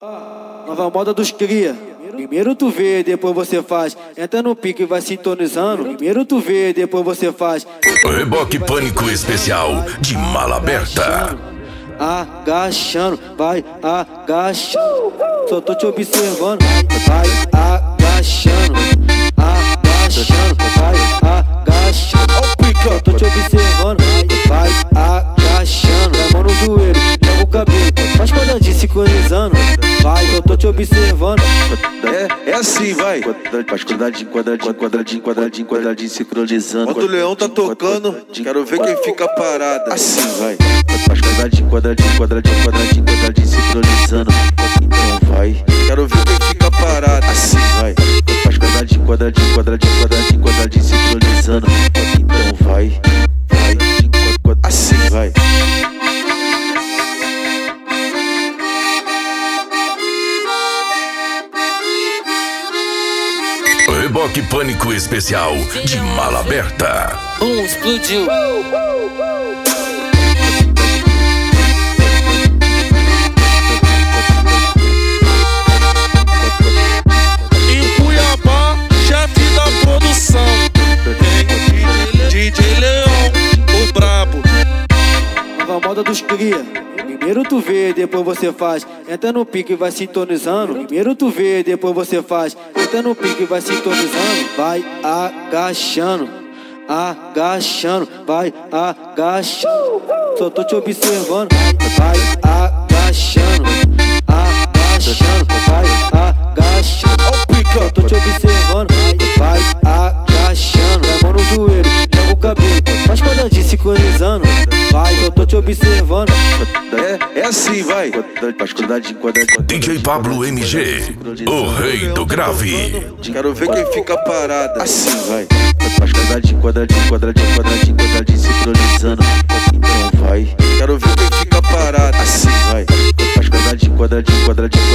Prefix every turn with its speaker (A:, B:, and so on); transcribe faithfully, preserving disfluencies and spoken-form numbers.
A: Nova moda dos cria. Primeiro tu vê, depois você faz. Entra no pique e vai sintonizando. Primeiro tu vê, depois você faz.
B: Reboque Pânico Especial de Mala Aberta.
A: Agachando, vai agachando. Só tô te observando. Vai agachando, agachando, vai agachando. Só tô te observando. Vai agachando, a mão no joelho, joga o cabelo, faz quadradinho sincronizando. Vai, eu tô te observando.
C: É, é assim, vai. Faz quadradinho, quadradinho, quadradinho, quadradinho, quadradinho sincronizando. Quando o leão tá tocando, quero ver quem fica parado. Assim, vai. Faz quadradinho, quadradinho, quadradinho, quadradinho, quadradinho sincronizando. Então vai. Quero ver quem fica parado. Assim, vai. Faz quadradinho, quadradinho, quadradinho, quadradinho, quadradinho sincronizando. Então vai. Vai. Assim, vai.
B: Reboque Pânico Especial de Mala Aberta.
D: Bum, explodiu.
E: Em Cuiabá, chefe da produção, D J Leão, o brabo.
A: Nova moda dos cria. Primeiro tu vê, depois você faz. Entra no pique e vai sintonizando. Primeiro tu vê, depois você faz. Entra no pique e vai sintonizando. Vai agachando, agachando, vai agachando. Só tô te observando. Vai agachando, agachando, vai agachando. Só tô te observando. Vai agachando, a mão no joelho, joga o cabelo, faz quadradinho sincronizando. Vai, eu tô te observando.
C: É, é assim, vai. Faz quadradinho, quadradinho.
B: D J Pablo M G, o rei do grave.
C: Quero ver quem fica parado. Assim, vai. Faz quadradinho, quadradinho, quadradinho, quadradinho, quadradinho sincronizando. Então vai. Quero ver quem fica parado. Assim, vai. Faz quadradinho, quadradinho, quadradinho,